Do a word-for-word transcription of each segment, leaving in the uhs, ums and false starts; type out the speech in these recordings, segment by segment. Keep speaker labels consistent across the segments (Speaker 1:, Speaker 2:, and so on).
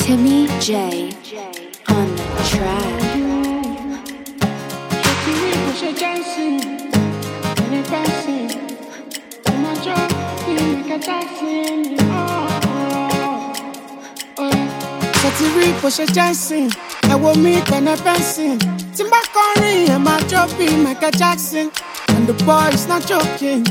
Speaker 1: Timmy J on the track.
Speaker 2: Sotiri kò ṣe Jackson, ẹ wo mi tẹ̀lé bẹ́ńsìn. Tí n bá kọrin, ẹ máa jó bí Michael Jackson. And the boy is not joking.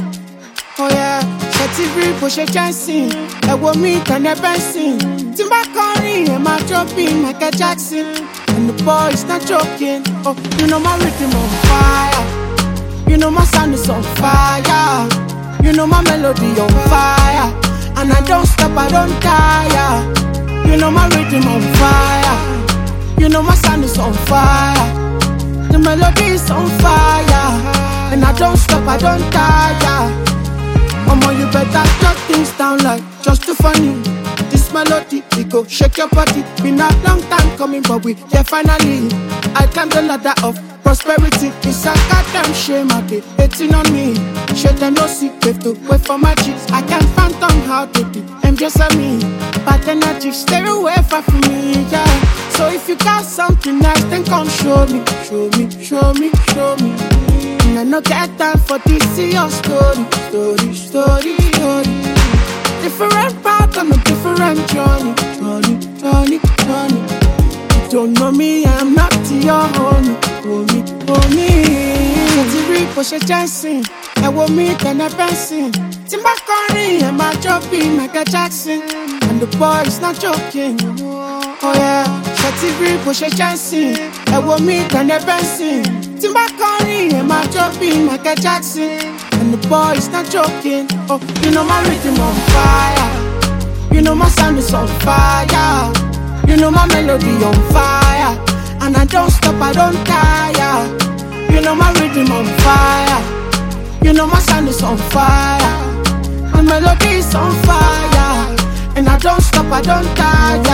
Speaker 2: Oh yeah, Sotiri kò ṣe Jackson, ẹ wo mi tẹ̀lé bẹ́ńsìn. Tí n bá kọrin, ẹ máa jó bí Michael Jackson. And the boy is not joking. Oh, you know my rhythm on fire. You know my sound is on fire. You know my melody on fire. And I don't stop, I don't tire. You know my rhythm on fire. You know my sound is on fire. The melody is on fire. And I don't stop, I don't tire. Mama, you better shut things down like just too funny. This melody, it go shake your body. Been a long time coming, but we here finally. I climb the ladder of prosperity. It's a goddamn shame I did hating on me. Shit, them no secret to wait for my cheeks. I can't phantom how they be. I'm just a me. Bad energy, stay away far from me, yeah. So if you got something nice, then come show me. Show me, show me, show me. And I no get time for this, see your story. Story, story, story. Different path on a different journey. Journey, journey, journey. You don't know me, I'm not to your homie. Homie, homie. Sotiri kò ṣe Jackson, ẹ wo mi tẹ̀lé bẹ́ńsìn. Tí n bá kọrin, ẹ máa jó bí Michael Jackson. And the boy is not joking. Oh yeah, Sotiri kò ṣe Jackson, ẹ wo mi tẹ̀lé bẹ́ńsìn. Tí n bá kọrin, ẹ máa jó bí Michael Jackson. And the boy is not joking. Oh, you know my rhythm on fire. You know my sound is on fire. You know my melody on fire. And I don't stop, I don't tire. You know my rhythm on fire. You know my sound is on fire. My melody is on fire. And I don't stop, I don't tire.